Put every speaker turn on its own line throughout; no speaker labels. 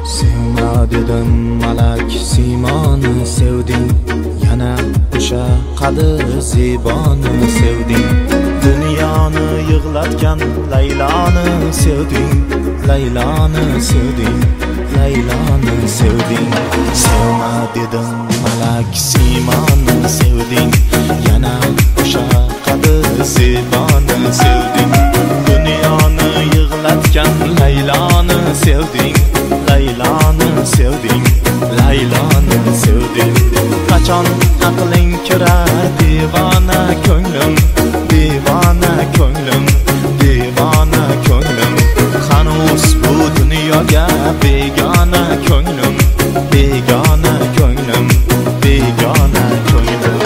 Sevma dedim malak simoni sevding, yana o'sha qadir ziboni sevding. Dunyoni yig'latgan Layloni sevding, Layloni sevding, Layloni sevding. Sevma dedim malak simoni sevding, yana o'sha qadir ziboni sevding. Dunyoni yig'latgan Layloni sevding, Layloni sevding, Layloni sevding. Qachon aqling kirar divona ko'nglim, divona ko'nglim, divona ko'nglim. Hanuz bu dunyoga begona ko'nglim, begona ko'nglim, begona ko'nglim.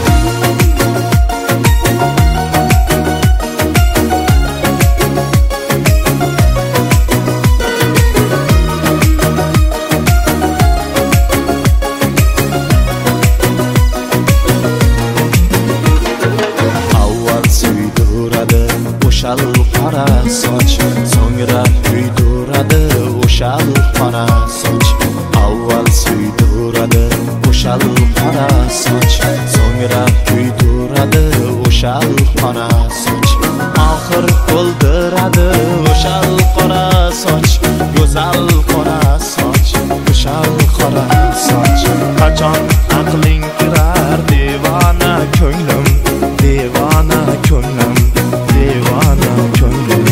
O'shal qora soch, so'ngra kuydiradi o'shal qora soch. Avval suydiradi o'shal qora soch, so'ngra kuydiradi o'shal qora soch. Oxir o'ldiradi o'shal qora soch, go'zal qora soch, o'shal qora soch. Qachon aqling kirar devona ko'nglim, devona ko'nglim, devona ko'nglim.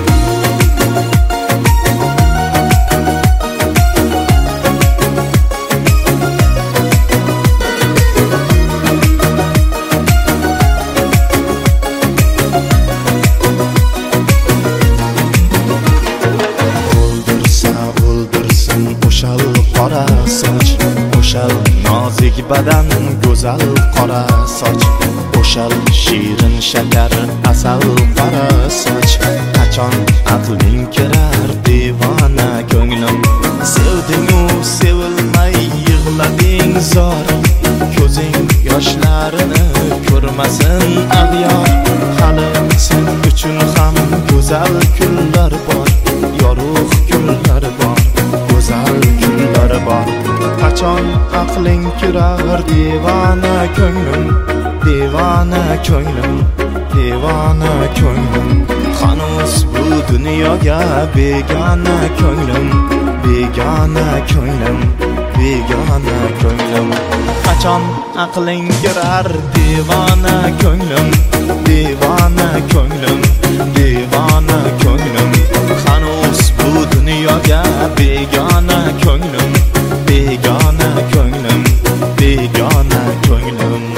O'ldirsa o'ldirsin o'shal qora soch, o'shal nozik badan go'zal qora soch, o'shal shirin shakar asal qora soch. Qachon aqling kirar devona ko'nglim. Sevding-u sevilmay yig'lading zor, ko'zing yoshlarini ko'rmasin ag'yor. Hali sen uchun ham go'zal kunlar bor, yorug' kunlar bor, go'zal kunlar bor. Qachon aqling kirar devona ko'nglim, devona ko'nglim, devona ko'nglim. Hanuz bu dunyoga begona ko'nglim, begona ko'nglim, begona ko'nglim. Qachon aqling kirar devona ko'nglim, devona ko'nglim, devona ko'nglim. Hanuz bu dunyoga begona ko'nglim, begona ko'nglim, begona ko'nglim.